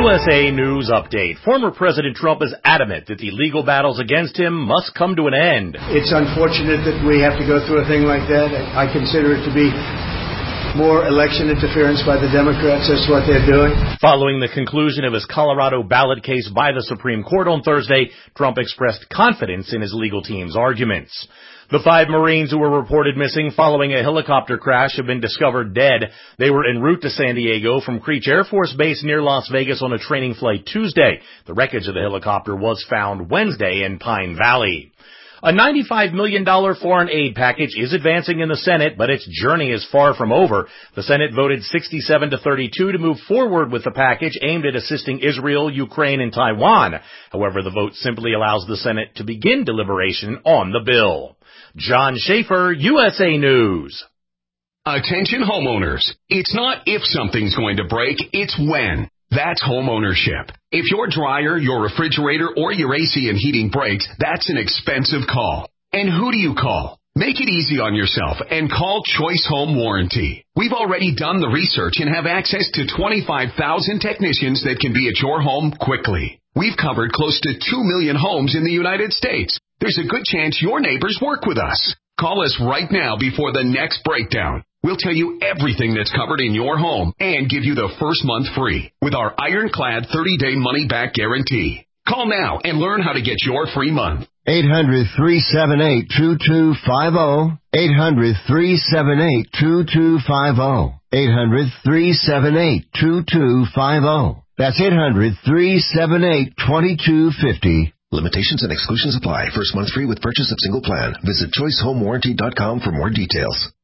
USA News Update. Former President Trump is adamant that the legal battles against him must come to an end. It's unfortunate that we have to go through a thing like that. I consider it to be more election interference by the Democrats. That's what they're doing. Following the conclusion of his Colorado ballot case by the Supreme Court on Thursday, Trump expressed confidence in his legal team's arguments. The 5 Marines who were reported missing following a helicopter crash have been discovered dead. They were en route to San Diego from Creech Air Force Base near Las Vegas on a training flight Tuesday. The wreckage of the helicopter was found Wednesday in Pine Valley. A $95 million foreign aid package is advancing in the Senate, but its journey is far from over. The Senate voted 67-32 to move forward with the package aimed at assisting Israel, Ukraine, and Taiwan. However, the vote simply allows the Senate to begin deliberation on the bill. John Schaefer, USA News. Attention homeowners. It's not if something's going to break, it's when. That's homeownership. If your dryer, your refrigerator, or your AC and heating breaks, that's an expensive call. And who do you call? Make it easy on yourself and call Choice Home Warranty. We've already done the research and have access to 25,000 technicians that can be at your home quickly. We've covered close to 2 million homes in the United States. There's a good chance your neighbors work with us. Call us right now before the next breakdown. We'll tell you everything that's covered in your home and give you the first month free with our ironclad 30-day money-back guarantee. Call now and learn how to get your free month. 800-378-2250. 800-378-2250. 800-378-2250. That's 800-378-2250. Limitations and exclusions apply. First month free with purchase of single plan. Visit choicehomewarranty.com for more details.